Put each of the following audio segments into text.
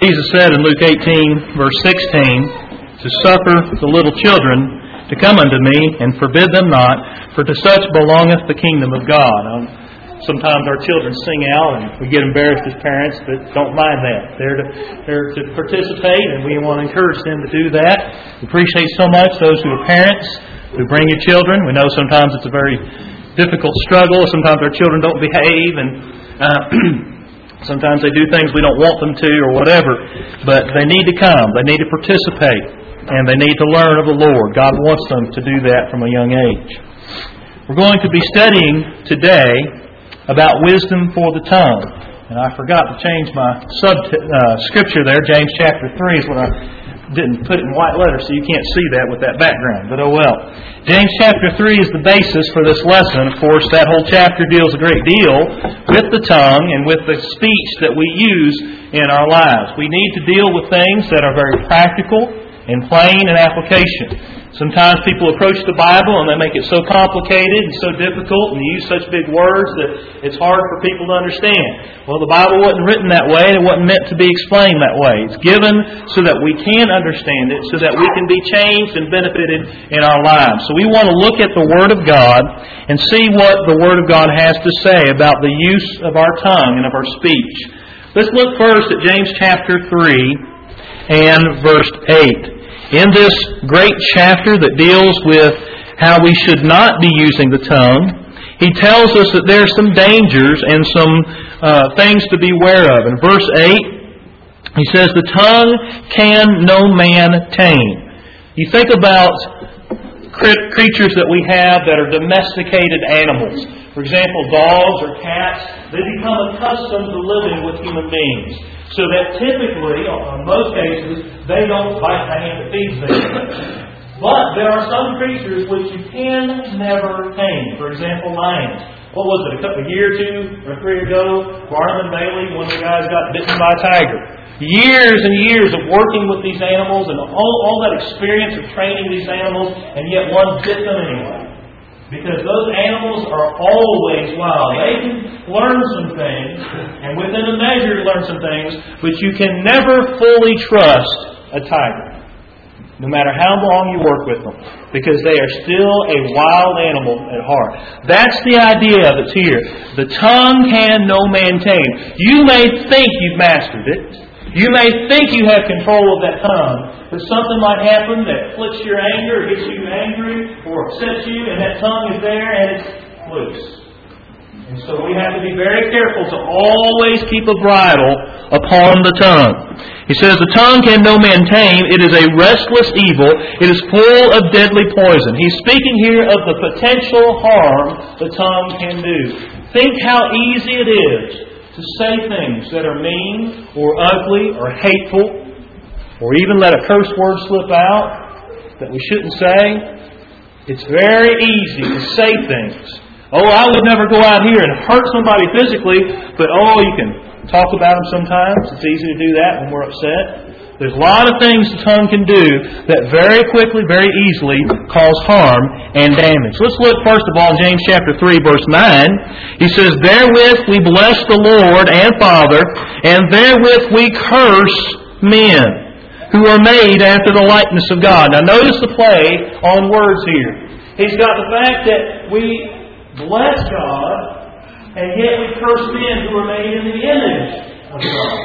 Jesus said in Luke 18, verse 16, to suffer the little children to come unto me, and forbid them not, for to such belongeth the kingdom of God. Sometimes our children sing out, and we get embarrassed as parents, but don't mind that. They're to participate, and we want to encourage them to do that. We appreciate so much those who are parents, who bring your children. We know sometimes it's a very difficult struggle. Sometimes our children don't behave, and sometimes they do things we don't want them to or whatever, but they need to come. They need to participate, and they need to learn of the Lord. God wants them to do that from a young age. We're going to be studying today about wisdom for the tongue. And I forgot to change my scripture there. James chapter 3 is what I didn't put it in white letters, so you can't see that with that background, but oh well. James chapter 3 is the basis for this lesson. Of course, that whole chapter deals a great deal with the tongue and with the speech that we use in our lives. We need to deal with things that are very practical and plain in application. Sometimes people approach the Bible and they make it so complicated and so difficult and use such big words that it's hard for people to understand. Well, the Bible wasn't written that way. It wasn't meant to be explained that way. It's given so that we can understand it, so that we can be changed and benefited in our lives. So we want to look at the Word of God and see what the Word of God has to say about the use of our tongue and of our speech. Let's look first at James chapter 3 and verse 8. In this great chapter that deals with how we should not be using the tongue, he tells us that there are some dangers and some things to beware of. In verse 8, he says, the tongue can no man tame. You think about creatures that we have that are domesticated animals. For example, dogs or cats, they become accustomed to living with human beings. So that typically, in most cases, they don't bite the hand that feeds them. But there are some creatures which you can never tame. For example, lions. What was it, a year or two or three ago, Barnum and Bailey, one of the guys got bitten by a tiger. Years and years of working with these animals and all that experience of training these animals, and yet one bit them anyway. Because those animals are always wild. They can learn some things, and within a measure learn some things, but you can never fully trust a tiger, no matter how long you work with them, because they are still a wild animal at heart. That's the idea that's here. The tongue can no man tame. You may think you've mastered it. You may think you have control of that tongue, but something might happen that flicks your anger, or gets you angry, or upsets you, and that tongue is there and it's loose. And so we have to be very careful to always keep a bridle upon the tongue. He says, the tongue can no man tame. It is a restless evil. It is full of deadly poison. He's speaking here of the potential harm the tongue can do. Think how easy it is to say things that are mean or ugly or hateful, or even let a curse word slip out that we shouldn't say. It's very easy to say things. Oh, I would never go out here and hurt somebody physically, but you can talk about them sometimes. It's easy to do that when we're upset. There's a lot of things the tongue can do that very quickly, very easily cause harm and damage. Let's look first of all in James chapter 3, verse 9. He says, therewith we bless the Lord and Father, and therewith we curse men who are made after the likeness of God. Now notice the play on words here. He's got the fact that we bless God, and yet we curse men who are made in the image of God.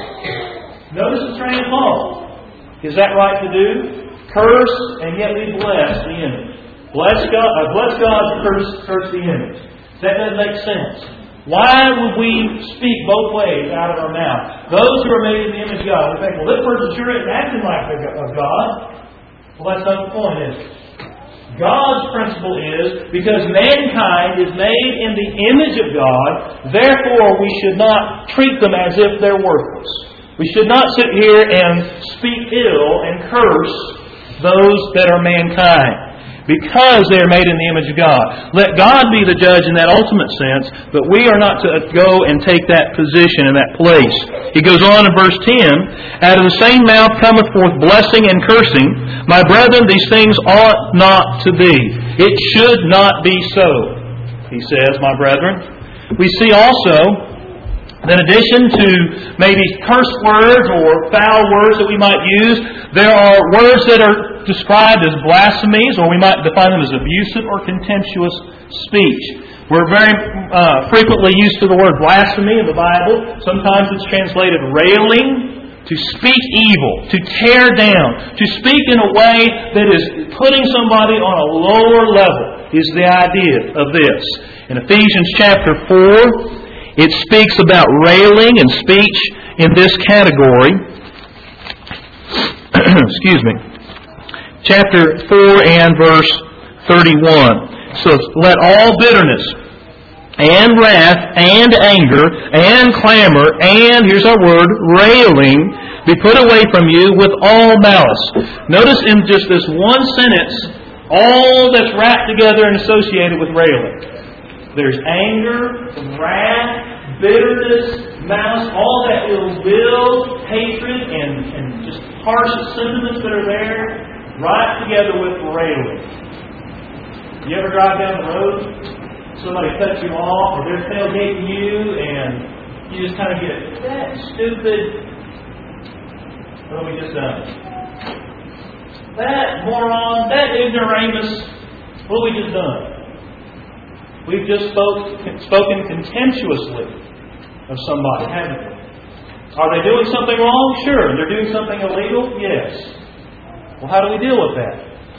Notice the train of thought. Is that right to do? Curse, and yet we bless the image. Bless God, curse the image. That doesn't make sense. Why would we speak both ways out of our mouth? Those who are made in the image of God, we think, well, this person sure isn't acting like of God. Well, that's not the point, is it? God's principle is, because mankind is made in the image of God, therefore we should not treat them as if they're worthless. We should not sit here and speak ill and curse those that are mankind, because they are made in the image of God. Let God be the judge in that ultimate sense, but we are not to go and take that position in that place. He goes on in verse 10, out of the same mouth cometh forth blessing and cursing. My brethren, these things ought not to be. It should not be so, he says, my brethren. We see also In addition to maybe curse words or foul words that we might use, there are words that are described as blasphemies, or we might define them as abusive or contemptuous speech. We're very frequently used to the word blasphemy in the Bible. Sometimes it's translated railing, to speak evil, to tear down, to speak in a way that is putting somebody on a lower level, is the idea of this. In Ephesians chapter 4, it speaks about railing and speech in this category. Excuse me. Chapter 4 and verse 31. So, let all bitterness and wrath and anger and clamor and, here's our word, railing, be put away from you with all malice. Notice in just this one sentence, all that's wrapped together and associated with railing. There's anger, wrath, bitterness, malice, all that ill will, hatred, and just harsh sentiments that are there, right together with railing. You ever drive down the road, somebody cuts you off, or they're tailgating you, and you just kind of get, that stupid, what have we just done? That moron, that ignoramus, what have we just done? We've just spoken contemptuously of somebody, haven't we? Are they doing something wrong? Sure. They're doing something illegal? Yes. Well, how do we deal with that?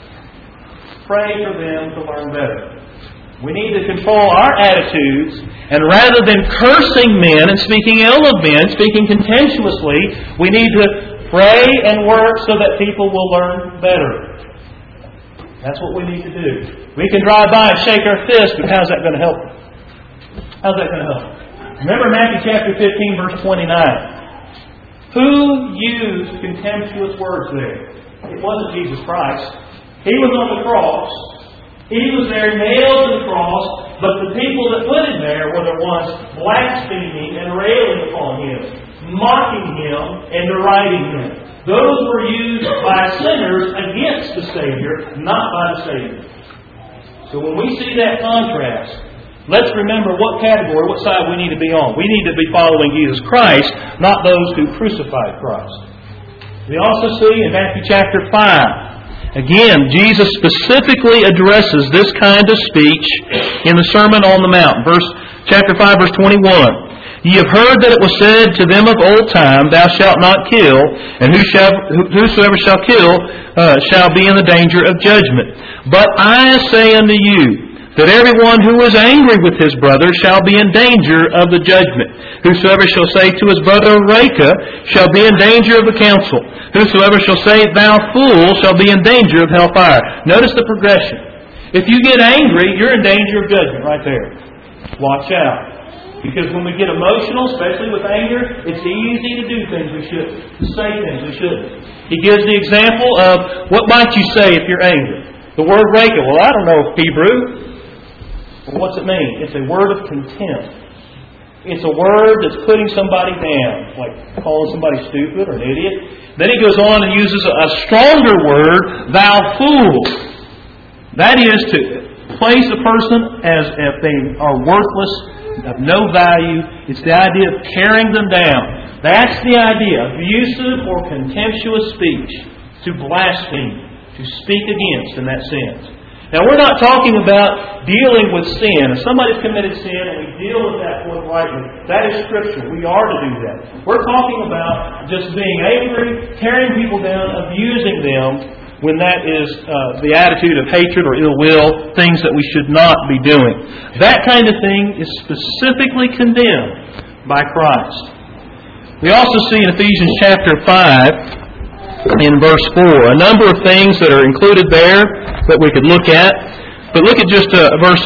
Pray for them to learn better. We need to control our attitudes, and rather than cursing men and speaking ill of men, speaking contemptuously, we need to pray and work so that people will learn better. That's what we need to do. We can drive by and shake our fist, but how's that going to help? How's that going to help? Remember Matthew chapter 15, verse 29. Who used contemptuous words there? It wasn't Jesus Christ. He was on the cross. He was there nailed to the cross, but the people that put Him there were the ones blaspheming and railing upon Him, mocking Him and deriding Him. Those were used by sinners against the Savior, not by the Savior. So when we see that contrast, let's remember what category, what side we need to be on. We need to be following Jesus Christ, not those who crucified Christ. We also see in Matthew chapter 5, again, Jesus specifically addresses this kind of speech in the Sermon on the Mount. Chapter 5, verse 21. Ye have heard that it was said to them of old time, Thou shalt not kill, and whosoever shall kill shall be in the danger of judgment. But I say unto you, that everyone who is angry with his brother shall be in danger of the judgment. Whosoever shall say to his brother, Raca, shall be in danger of the council. Whosoever shall say, Thou fool, shall be in danger of hellfire. Notice the progression. If you get angry, you're in danger of judgment right there. Watch out. Because when we get emotional, especially with anger, it's easy to do things we shouldn't, to say things we shouldn't. He gives the example of, what might you say if you're angry? The word Raca, well, I don't know Hebrew. Well, what's it mean? It's a word of contempt. It's a word that's putting somebody down, like calling somebody stupid or an idiot. Then he goes on and uses a stronger word, thou fool. That is to place a person as if they are worthless, of no value. It's the idea of tearing them down. That's the idea. Abusive or contemptuous speech. To blaspheme. To speak against in that sense. Now we're not talking about dealing with sin. If somebody's committed sin and we deal with that forthrightly, that is Scripture. We are to do that. We're talking about just being angry, tearing people down, abusing them, when that is the attitude of hatred or ill will, things that we should not be doing. That kind of thing is specifically condemned by Christ. We also see in Ephesians chapter 5, in verse 4, a number of things that are included there that we could look at. But look at just verse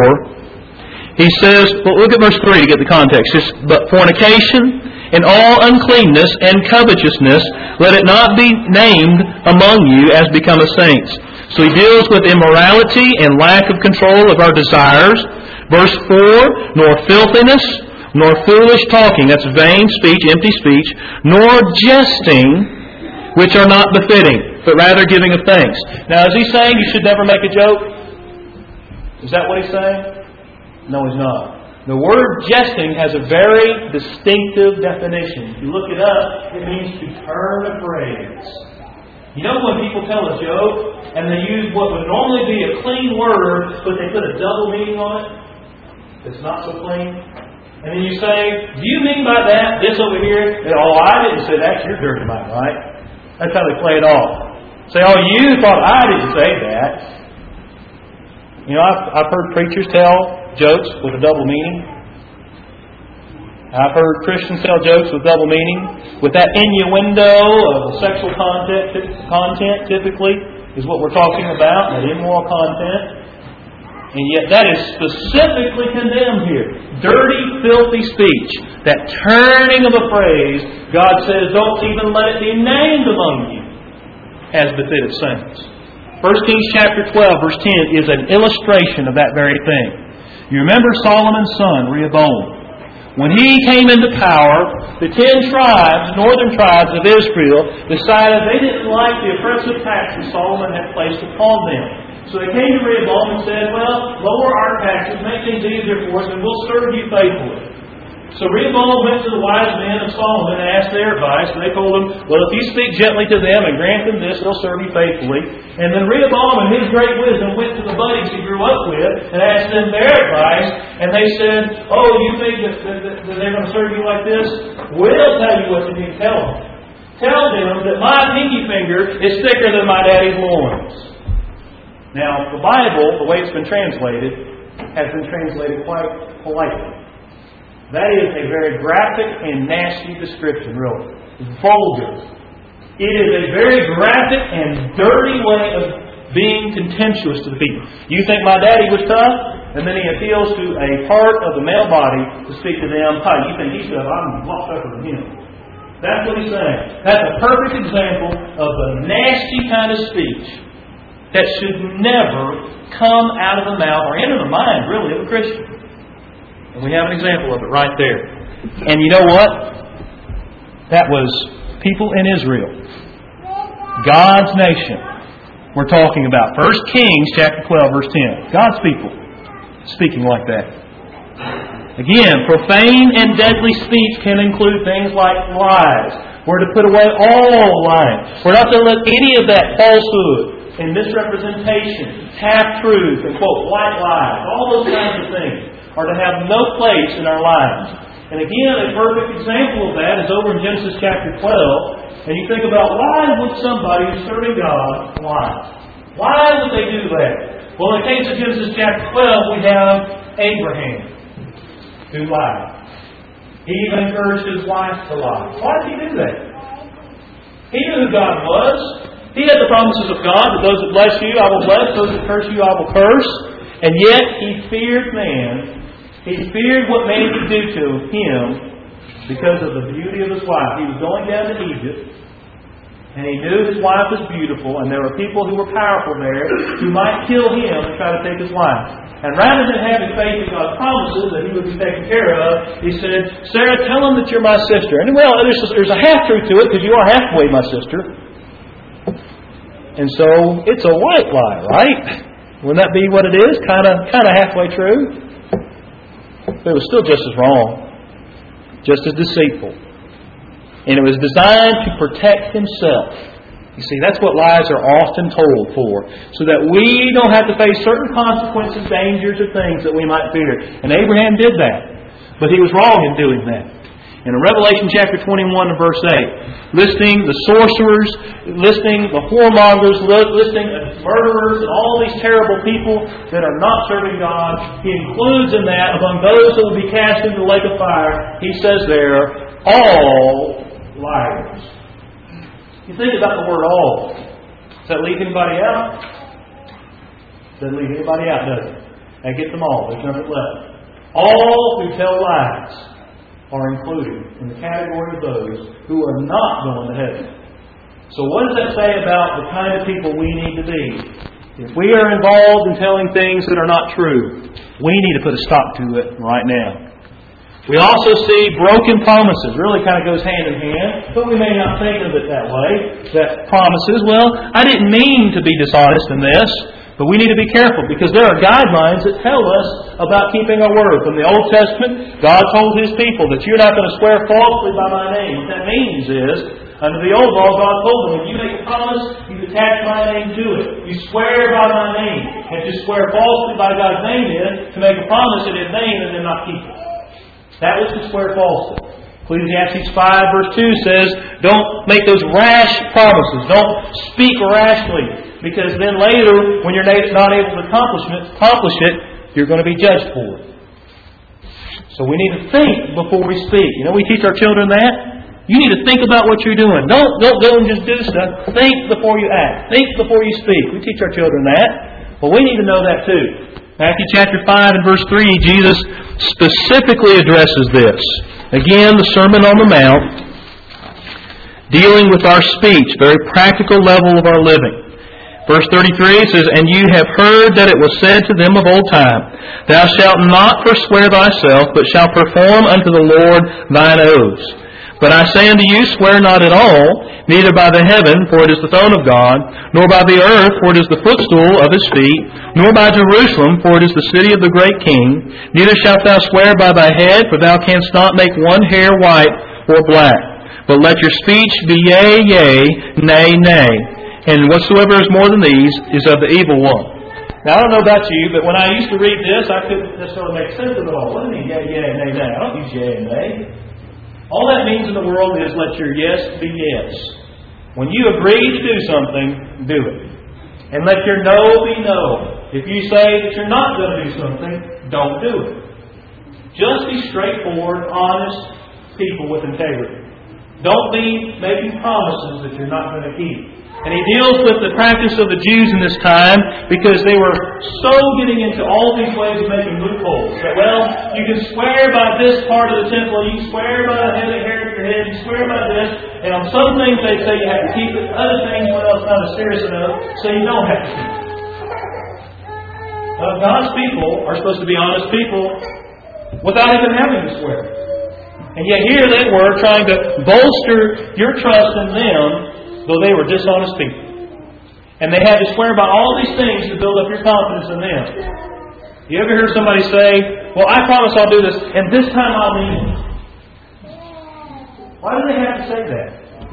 4. He says, well, look at verse 3 to get the context. It's, but fornication and all uncleanness and covetousness, let it not be named among you as becometh saints. So he deals with immorality and lack of control of our desires. Verse 4, nor filthiness, nor foolish talking, that's vain speech, empty speech, nor jesting, which are not befitting, but rather giving of thanks. Now, is he saying you should never make a joke? Is that what he's saying? No, he's not. The word jesting has a very distinctive definition. If you look it up, it means to turn a phrase. You know when people tell a joke and they use what would normally be a clean word, but they put a double meaning on it? It's not so clean. And then you say, do you mean by that this over here? Oh, I didn't say that. You're dirty mind, right? That's how they play it off. Say, oh, you thought I didn't say that. You know, I've heard preachers tell jokes with a double meaning. I've heard Christians tell jokes with double meaning. With that innuendo of sexual content typically is what we're talking about, that immoral content. And yet that is specifically condemned here. Dirty, filthy speech. That turning of a phrase, God says, don't even let it be named among you, as befitted saints. 1 Kings chapter 12, verse 10 is an illustration of that very thing. You remember Solomon's son, Rehoboam. When he came into power, the 10 tribes, northern tribes of Israel, decided they didn't like the oppressive taxes Solomon had placed upon them. So they came to Rehoboam and said, well, lower our taxes, make things easier for us, and we'll serve you faithfully. So Rehoboam went to the wise men of Solomon and asked their advice. And they told him, well, if you speak gently to them and grant them this, they'll serve you faithfully. And then Rehoboam, in his great wisdom, went to the buddies he grew up with and asked them their advice. And they said, oh, you think that they're going to serve you like this? We'll tell you what you need to tell them. Tell them that my pinky finger is thicker than my daddy's loins. Now, the Bible, the way it's been translated, has been translated quite politely. That is a very graphic and nasty description, really. Vulgar. It is a very graphic and dirty way of being contemptuous to the people. You think my daddy was tough? And then he appeals to a part of the male body to speak to them. Hi, you think he's tough? I'm a lot tougher than him. That's what he's saying. That's a perfect example of the nasty kind of speech that should never come out of the mouth or enter the mind, really, of a Christian. And we have an example of it right there. And you know what? That was people in Israel. God's nation. We're talking about 1 Kings chapter 12, verse 10. God's people speaking like that. Again, profane and deadly speech can include things like lies. We're to put away all lying. We're not to let any of that falsehood and misrepresentation, half-truth, and quote, white lies, all those kinds of things are to have no place in our lives. And again, a perfect example of that is over in Genesis chapter 12. And you think about why would somebody who's serving God lie? Why would they do that? Well, in the case of Genesis chapter 12, we have Abraham who lied. He even encouraged his wife to lie. Why did he do that? He knew who God was. He had the promises of God that those that bless you, I will bless. Those that curse you, I will curse. And yet, he feared man. He feared what man could do to him because of the beauty of his wife. He was going down to Egypt, and he knew his wife was beautiful, and there were people who were powerful there who might kill him and try to take his wife. And rather than having faith in God's promises that he would be taken care of, he said, Sarah, tell them that you're my sister. And well, there's a half-truth to it because you are halfway my sister. And so, it's a white lie, right? Wouldn't that be what it is? Kind of halfway true? But it was still just as wrong. Just as deceitful. And it was designed to protect himself. You see, that's what lies are often told for. So that we don't have to face certain consequences, dangers, or things that we might fear. And Abraham did that. But he was wrong in doing that. And in Revelation chapter 21 and verse 8, listing the sorcerers, listing the whoremongers, listing the murderers, and all these terrible people that are not serving God, he includes in that, among those that will be cast into the lake of fire, he says there, all liars. You think about the word all. Does that leave anybody out? Doesn't leave anybody out, does it? That gets them all. There's nothing left. All who tell lies are included in the category of those who are not going to heaven. So what does that say about the kind of people we need to be? If we are involved in telling things that are not true, we need to put a stop to it right now. We also see broken promises. Really kind of goes hand in hand, but we may not think of it that way. That promises, well, I didn't mean to be dishonest in this, But we need to be careful because there are guidelines that tell us about keeping our word. From the Old Testament, God told His people that you're not going to swear falsely by my name. What that means is, under the old law, God told them, if you make a promise, you attach my name to it. You swear by my name. And to swear falsely by God's name is to make a promise in His name and then not keep it. That was to swear falsely. Ecclesiastes 5 verse 2 says, don't make those rash promises. Don't speak rashly. Because then later, when you're not able to accomplish it, you're going to be judged for it. So we need to think before we speak. You know, we teach our children that. You need to think about what you're doing. Don't go and just do stuff. Think before you act. Think before you speak. We teach our children that. Well, we need to know that too. Matthew chapter 5 and verse 3, Jesus specifically addresses this. Again, the Sermon on the Mount, dealing with our speech, very practical level of our living. Verse 33 says, and you have heard that it was said to them of old time, thou shalt not forswear thyself, but shalt perform unto the Lord thine oaths. But I say unto you, swear not at all, neither by the heaven, for it is the throne of God, nor by the earth, for it is the footstool of His feet, nor by Jerusalem, for it is the city of the great King. Neither shalt thou swear by thy head, for thou canst not make one hair white or black. But let your speech be yea, yea, nay, nay. And whatsoever is more than these is of the evil one. Now, I don't know about you, but when I used to read this, I couldn't necessarily make sense of it all. What do you mean, yea, yea, nay, nay? I don't use yea and nay. All that means in the world is let your yes be yes. When you agree to do something, do it. And let your no be no. If you say that you're not going to do something, don't do it. Just be straightforward, honest people with integrity. Don't be making promises that you're not going to keep. And he deals with the practice of the Jews in this time because they were so getting into all these ways of making loopholes. That, well, you can swear by this part of the temple, you can swear by the head of hair of your head, you can swear by this, and on some things they say you have to keep it, other things, well, it's not serious enough, so you don't have to keep it. God's people are supposed to be honest people without even having to swear. And yet here they were trying to bolster your trust in them, though they were dishonest people. And they had to swear by all these things to build up your confidence in them. You ever hear somebody say, well, I promise I'll do this, and this time I'll mean it? Why do they have to say that?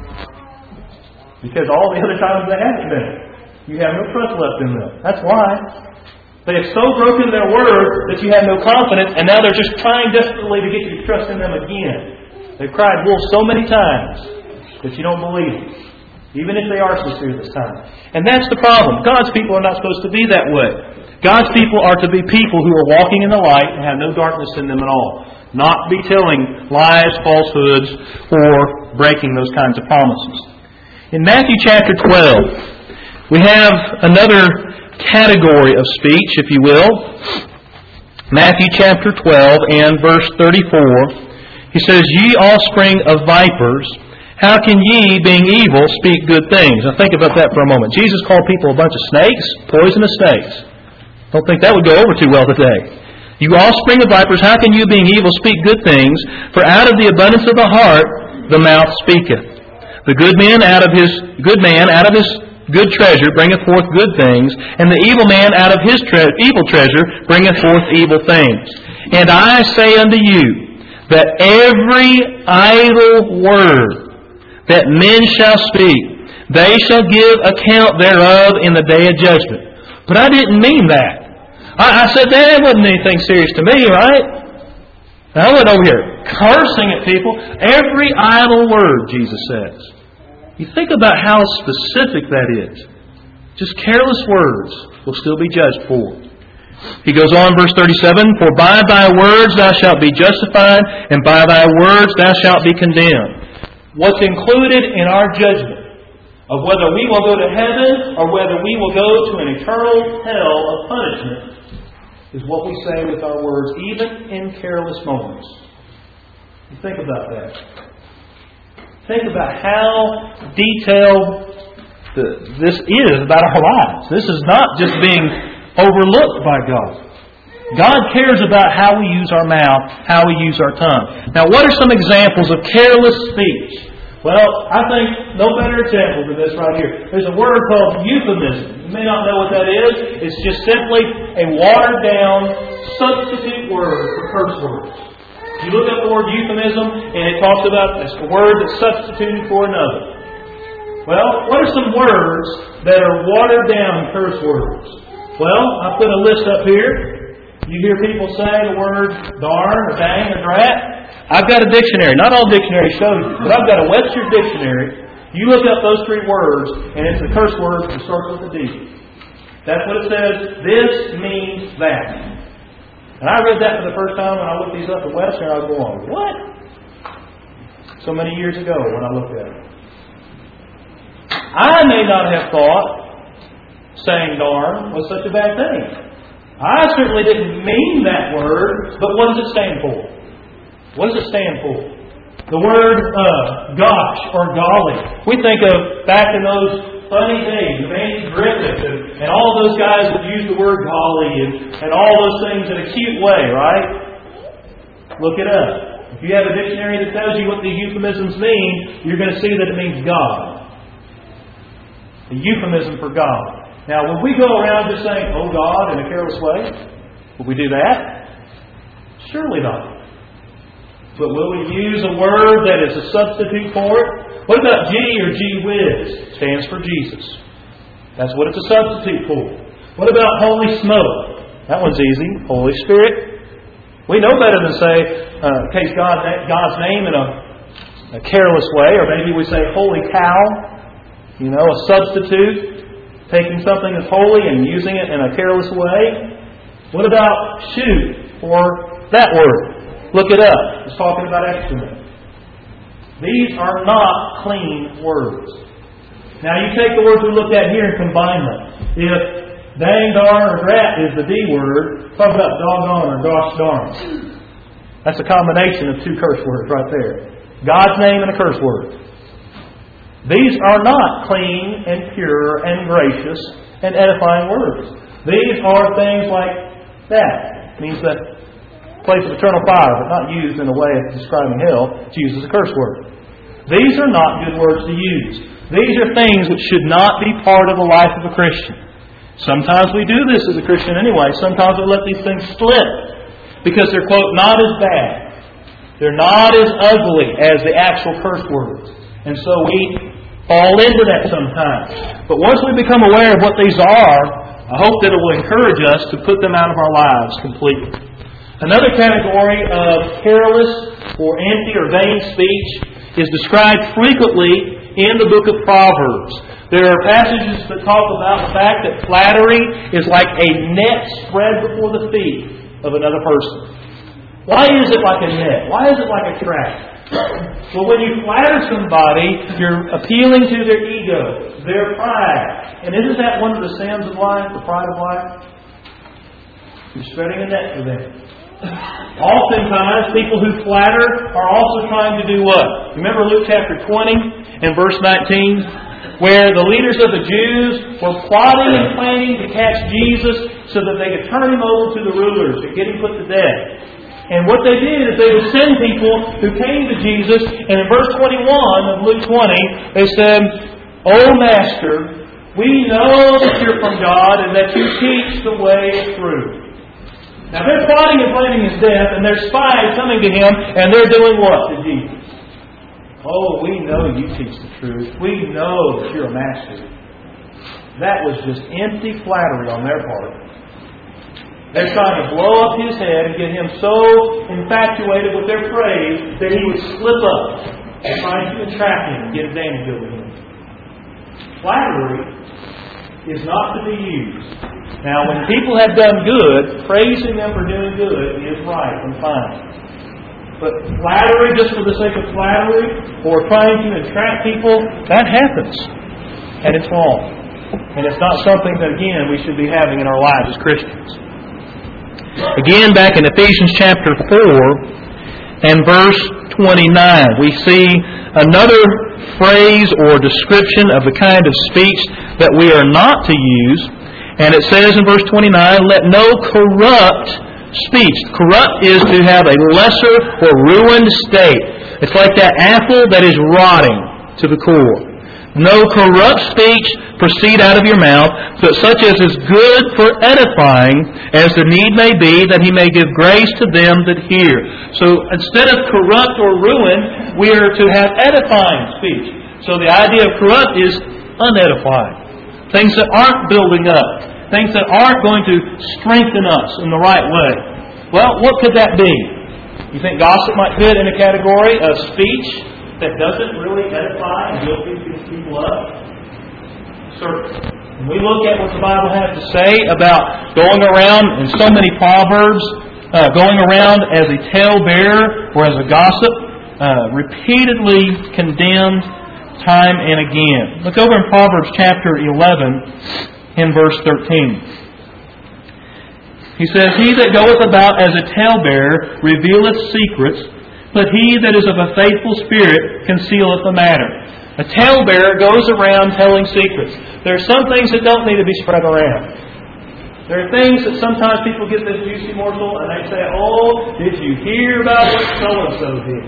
Because all the other times they haven't been. You have no trust left in them. That's why. They have so broken their word that you have no confidence, and now they're just trying desperately to get you to trust in them again. They've cried wolf so many times that you don't believe it. Even if they are sincere this time. And that's the problem. God's people are not supposed to be that way. God's people are to be people who are walking in the light and have no darkness in them at all. Not be telling lies, falsehoods, or breaking those kinds of promises. In Matthew chapter 12, we have another category of speech, if you will. Matthew chapter 12 and verse 34. He says, ye offspring of vipers, how can ye, being evil, speak good things? Now think about that for a moment. Jesus called people a bunch of snakes, poisonous snakes. Don't think that would go over too well today. You offspring of vipers, how can you, being evil, speak good things? For out of the abundance of the heart the mouth speaketh. The good man out of his good treasure bringeth forth good things, and the evil man out of his evil treasure bringeth forth evil things. And I say unto you that every idle word that men shall speak, they shall give account thereof in the day of judgment. But I didn't mean that. I said that wasn't anything serious to me, right? I went over here cursing at people. Every idle word, Jesus says. You think about how specific that is. Just careless words will still be judged for. He goes on, verse 37, for by thy words thou shalt be justified, and by thy words thou shalt be condemned. What's included in our judgment of whether we will go to heaven or whether we will go to an eternal hell of punishment is what we say with our words, even in careless moments. You think about that. Think about how detailed this is about our lives. This is not just being overlooked by God. God cares about how we use our mouth, how we use our tongue. Now, what are some examples of careless speech? Well, I think no better example than this right here. There's a word called euphemism. You may not know what that is. It's just simply a watered-down substitute word for curse words. You look up the word euphemism, and it talks about it's a word that's substituted for another. Well, what are some words that are watered-down curse words? Well, I put a list up here. You hear people say the word darn or dang or drat. I've got a dictionary. Not all dictionaries show you, but I've got a Webster dictionary. You look up those three words, and it's a curse word that starts with a D. That's what it says. This means that. And I read that for the first time when I looked these up at Webster, and I was going, what? So many years ago when I looked at it. I may not have thought saying darn was such a bad thing. I certainly didn't mean that word, but what does it stand for? What does it stand for? The word gosh or golly. We think of back in those funny days, of Andy Griffith and all those guys that use the word golly and all those things in a cute way, right? Look it up. If you have a dictionary that tells you what the euphemisms mean, you're going to see that it means God. A euphemism for God. Now, would we go around just saying, oh God, in a careless way? Would we do that? Surely not. But will we use a word that is a substitute for it? What about gee or gee whiz? It stands for Jesus. That's what it's a substitute for. What about holy smoke? That one's easy. Holy Spirit. We know better than say, case God's name in a careless way, or maybe we say holy cow. You know, a substitute, taking something that's holy and using it in a careless way. What about shoot or that word? Look it up. It's talking about excrement. These are not clean words. Now you take the words we looked at here and combine them. If dang, darn, or drat is the D word, talk about doggone or gosh darn. That's a combination of two curse words right there. God's name and a curse word. These are not clean and pure and gracious and edifying words. These are things like that. It means that place of eternal fire, but not used in a way of describing hell. It's used as a curse word. These are not good words to use. These are things which should not be part of the life of a Christian. Sometimes we do this as a Christian anyway. Sometimes we let these things slip because they're, quote, not as bad. They're not as ugly as the actual curse words. And so we fall into that sometimes. But once we become aware of what these are, I hope that it will encourage us to put them out of our lives completely. Another category of careless or empty or vain speech is described frequently in the book of Proverbs. There are passages that talk about the fact that flattery is like a net spread before the feet of another person. Why is it like a net? Why is it like a trap? Well, when you flatter somebody, you're appealing to their ego, their pride. And isn't that one of the sins of life, the pride of life? You're spreading a net for them. Oftentimes, people who flatter are also trying to do what? Remember Luke chapter 20 and verse 19? Where the leaders of the Jews were plotting and planning to catch Jesus so that they could turn Him over to the rulers and get Him put to death. And what they did is they would send people who came to Jesus, and in verse 21 of Luke 20, they said, "O Master, we know that you're from God and that you teach the way through." Now they're plotting and planning His death, and their spies coming to Him, and they're doing what to Jesus? "Oh, we know you teach the truth. We know that you're a master." That was just empty flattery on their part. They're trying to blow up His head and get Him so infatuated with their praise that He would slip up and try to entrap Him and get advantage over Him. Flattery is not to be used. Now, when people have done good, praising them for doing good is right and fine. But flattery just for the sake of flattery or trying to entrap people, that happens. And it's wrong. And it's not something that, again, we should be having in our lives as Christians. Again, back in Ephesians chapter 4 and verse 29, we see another phrase or description of the kind of speech that we are not to use. And it says in verse 29, "Let no corrupt speech." Corrupt is to have a lesser or ruined state. It's like that apple that is rotting to the core. No corrupt speech proceed out of your mouth, but such as is good for edifying, as the need may be, that He may give grace to them that hear. So instead of corrupt or ruin, we are to have edifying speech. So the idea of corrupt is unedifying. Things that aren't building up. Things that aren't going to strengthen us in the right way. Well, what could that be? You think gossip might fit in a category of speech that doesn't really edify and build people up? Certainly. When we look at what the Bible has to say about going around in so many proverbs, going around as a talebearer or as a gossip, repeatedly condemned time and again. Look over in Proverbs chapter 11 in verse 13. He says, He that goeth about as a talebearer revealeth secrets, but he that is of a faithful spirit concealeth the matter. A talebearer goes around telling secrets. There are some things that don't need to be spread around. There are things that sometimes people get this juicy morsel and they say, oh, did you hear about what so-and-so did?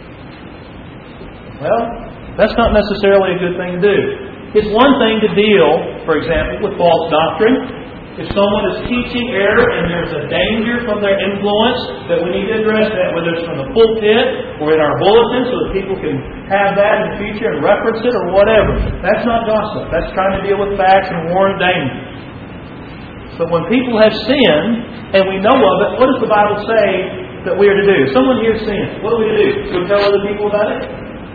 Well, that's not necessarily a good thing to do. It's one thing to deal, for example, with false doctrine. If someone is teaching error and there's a danger from their influence, that we need to address that, whether it's from the pulpit or in our bulletin, so that people can have that in the future and reference it or whatever. That's not gossip. That's trying to deal with facts and warn of danger. But when people have sinned, and we know of it, what does the Bible say that we are to do? If someone here sins, what are we to do? Do we tell other people about it?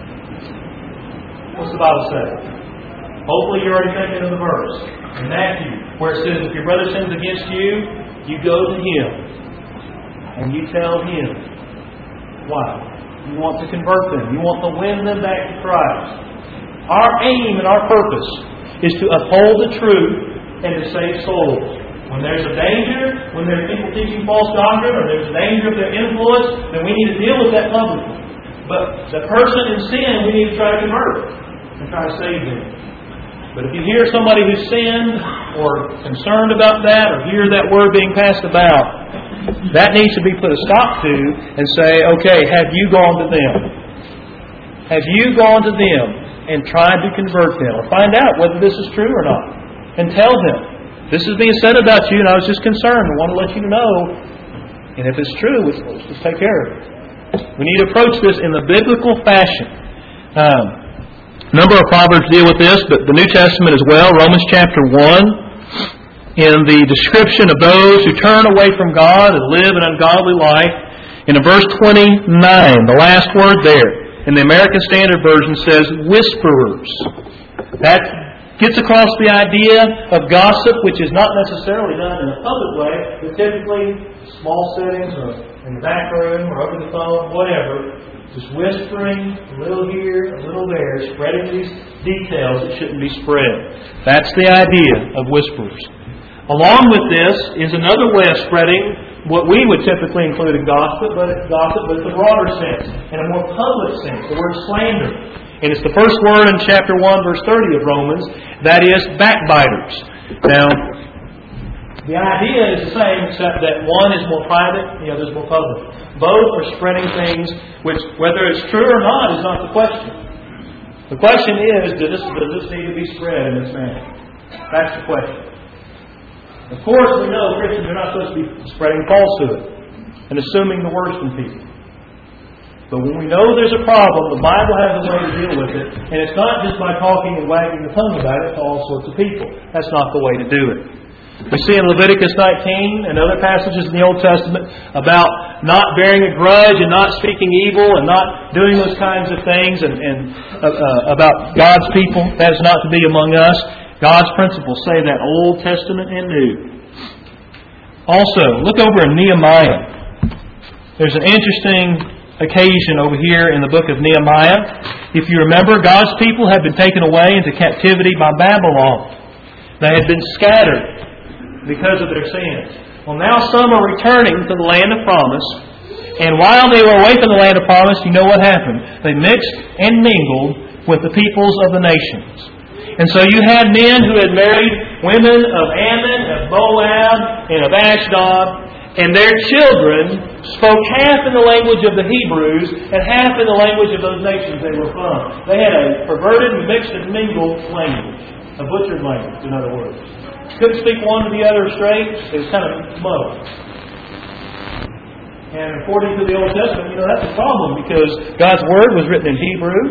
What's the Bible say? Hopefully you're already thinking of the verse in Matthew, where it says, if your brother sins against you, you go to him and you tell him. Why? You want to convert them. You want to win them back to Christ. Our aim and our purpose is to uphold the truth and to save souls. When there's a danger, when there are people teaching false doctrine, or there's a danger of their influence, then we need to deal with that publicly. But the person in sin, we need to try to convert and try to save them. But if you hear somebody who's sinned or concerned about that or hear that word being passed about, that needs to be put a stop to and say, okay, have you gone to them? Have you gone to them and tried to convert them? Or find out whether this is true or not. And tell them, this is being said about you and I was just concerned. I want to let you know. And if it's true, let's just take care of it. We need to approach this in the biblical fashion. A number of Proverbs deal with this, but the New Testament as well. Romans chapter 1, in the description of those who turn away from God and live an ungodly life, in verse 29, the last word there, in the American Standard Version says, whisperers. That gets across the idea of gossip, which is not necessarily done in a public way, but typically small settings or in the back room or over the phone, whatever. Just whispering, a little here, a little there, spreading these details that shouldn't be spread. That's the idea of whisperers. Along with this is another way of spreading what we would typically include in gossip, but it's a broader sense, in a more public sense, the word slander. And it's the first word in chapter 1, verse 30 of Romans, that is backbiters. Now, the idea is the same, except that one is more private, the other is more public. Both are spreading things which, whether it's true or not, is not the question. The question is, does this need to be spread in this manner? That's the question. Of course, we know Christians are not supposed to be spreading falsehood and assuming the worst in people. But when we know there's a problem, the Bible has a way to deal with it. And it's not just by talking and wagging the tongue about it to all sorts of people. That's not the way to do it. We see in Leviticus 19 and other passages in the Old Testament about not bearing a grudge and not speaking evil and not doing those kinds of things and about God's people. That is not to be among us. God's principles say that Old Testament and New. Also, look over in Nehemiah. There's an interesting occasion over here in the book of Nehemiah. If you remember, God's people had been taken away into captivity by Babylon. They had been scattered because of their sins. Well, now some are returning to the land of promise. And while they were away from the land of promise, you know what happened. They mixed and mingled with the peoples of the nations. And so you had men who had married women of Ammon, of Moab, and of Ashdod. And their children spoke half in the language of the Hebrews and half in the language of those nations they were from. They had a perverted, mixed, and mingled language. A butchered language, in other words. Couldn't speak one to the other straight. It was kind of muddled. And according to the Old Testament, that's a problem because God's Word was written in Hebrew.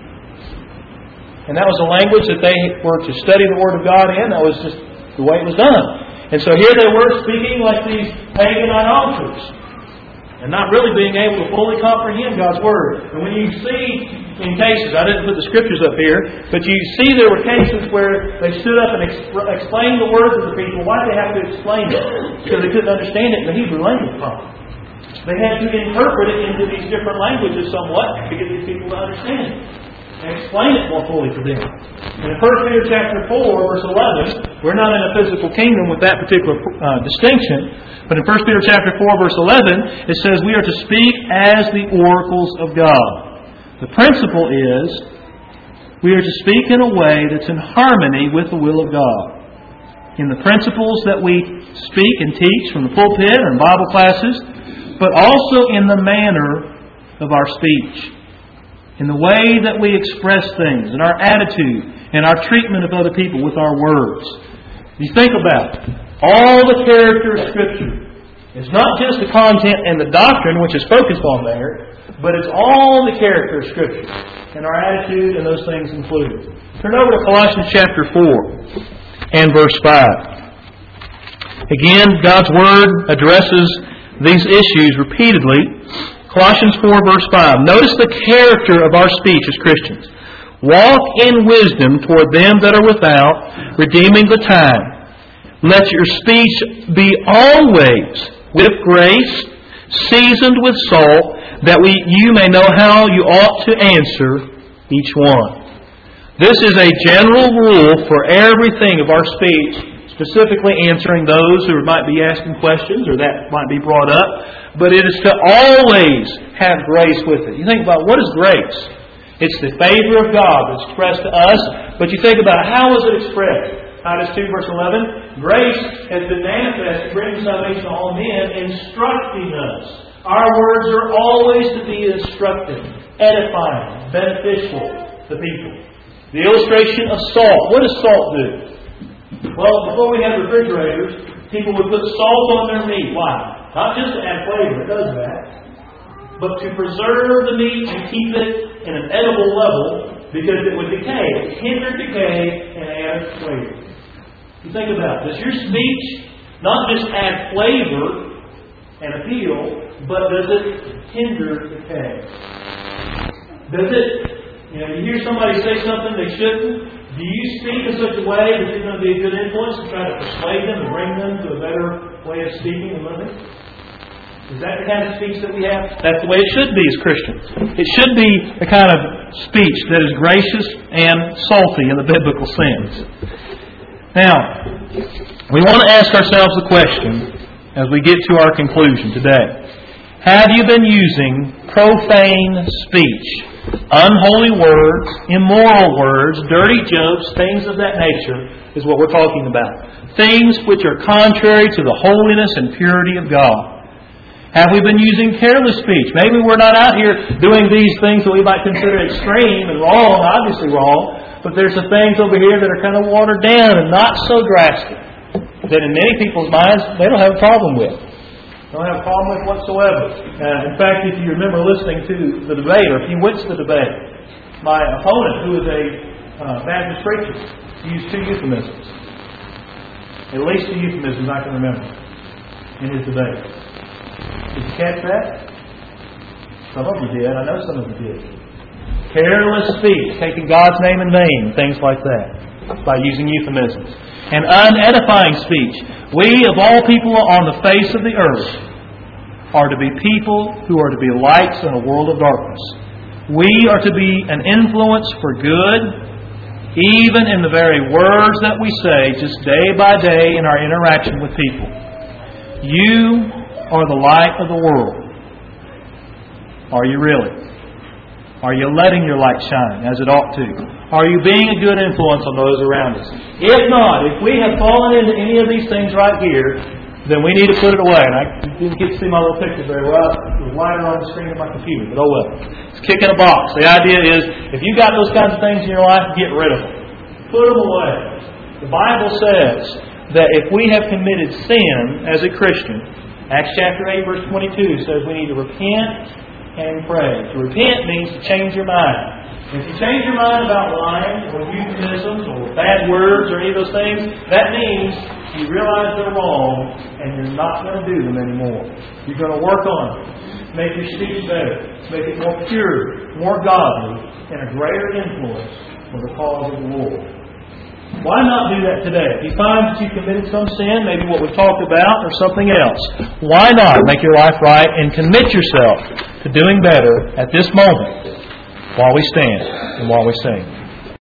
And that was a language that they were to study the Word of God in. That was just the way it was done. And so here they were speaking like these pagan idolaters and not really being able to fully comprehend God's Word. And when you see in cases, I didn't put the scriptures up here, but you see there were cases where they stood up and explained the Word to the people. Why did they have to explain it? Because they couldn't understand it in the Hebrew language problem. They had to interpret it into these different languages somewhat to get these people to understand it and explain it more fully to them. And in 1 Peter chapter 4, verse 11, we're not in a physical kingdom with that particular distinction, but in 1 Peter chapter 4, verse 11, it says we are to speak as the oracles of God. The principle is we are to speak in a way that's in harmony with the will of God. In the principles that we speak and teach from the pulpit or in Bible classes, but also in the manner of our speech. In the way that we express things, in our attitude, and our treatment of other people with our words. You think about it. All the character of Scripture. It's not just the content and the doctrine, which is focused on there, but it's all the character of Scripture. And our attitude and those things included. Turn over to Colossians chapter 4 and verse 5. Again, God's Word addresses these issues repeatedly. Colossians 4 verse 5. Notice the character of our speech as Christians. Walk in wisdom toward them that are without, redeeming the time. Let your speech be always with grace, seasoned with salt, that you may know how you ought to answer each one. This is a general rule for everything of our speech, specifically answering those who might be asking questions or that might be brought up. But it is to always have grace with it. You think about what is grace? It's the favor of God that's expressed to us. But you think about how is it expressed? Titus 2 verse 11. Grace has been manifest to bring salvation to all men, instructing us. Our words are always to be instructive, edifying, beneficial to people. The illustration of salt. What does salt do? Well, before we had refrigerators, people would put salt on their meat. Why? Not just to add flavor, it does that, but to preserve the meat and keep it in an edible level because it would decay. It would hinder decay and add flavor. You think about it. Does your speech not just add flavor and appeal, but does it hinder decay? Does it, you hear somebody say something they shouldn't? Do you speak in such a way that you're going to be a good influence and try to persuade them and bring them to a better way of speaking and living? Is that the kind of speech that we have? That's the way it should be as Christians. It should be the kind of speech that is gracious and salty in the biblical sense. Now, we want to ask ourselves the question as we get to our conclusion today. Have you been using profane speech, unholy words, immoral words, dirty jokes, things of that nature is what we're talking about. Things which are contrary to the holiness and purity of God. Have we been using careless speech? Maybe we're not out here doing these things that we might consider extreme and wrong, obviously wrong, but there's some things over here that are kind of watered down and not so drastic that in many people's minds they don't have a problem with. Don't have a problem with whatsoever. In fact, if you remember listening to the debate, or if you went to the debate, my opponent, who is a Baptist preacher, used two euphemisms. At least two euphemisms I can remember in his debate. Did you catch that? Some of you did. I know some of you did. Careless speech, taking God's name in vain, things like that, by using euphemisms. And unedifying speech. We, of all people on the face of the earth, are to be people who are to be lights in a world of darkness. We are to be an influence for good, even in the very words that we say, just day by day in our interaction with people. You are the light of the world. Are you really? Are you letting your light shine as it ought to? Are you being a good influence on those around us? If not, if we have fallen into any of these things right here, then we need to put it away. And I didn't get to see my little picture very well. It was lighter on the screen of my computer, but oh well. It's kicking a box. The idea is, if you got those kinds of things in your life, get rid of them. Put them away. The Bible says that if we have committed sin as a Christian, Acts chapter 8, verse 22 says we need to repent and pray. To repent means to change your mind. If you change your mind about lying or euphemisms or bad words or any of those things, that means you realize they're wrong and you're not going to do them anymore. You're going to work on it. Make your speech better. Make it more pure, more godly, and a greater influence for the cause of the Lord. Why not do that today? If you find that you committed some sin, maybe what we talked about or something else, why not make your life right and commit yourself to doing better at this moment while we stand and while we sing?